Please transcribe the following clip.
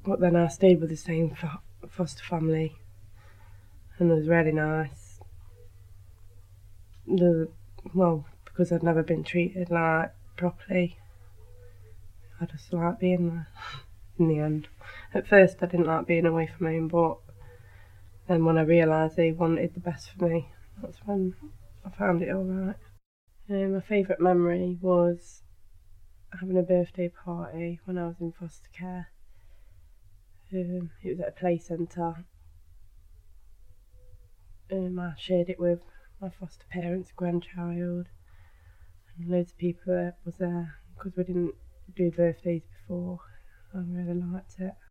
But then I stayed with the same foster family, and it was really nice. Because I'd never been treated like properly, I just liked being there in the end. At first I didn't like being away from home, but then when I realised they wanted the best for me, that's when I found it alright. My favourite memory was having a birthday party when I was in foster care. It was at a play centre. I shared it with my foster parents' grandchild, and loads of people was there because we didn't do birthdays before. I really liked it.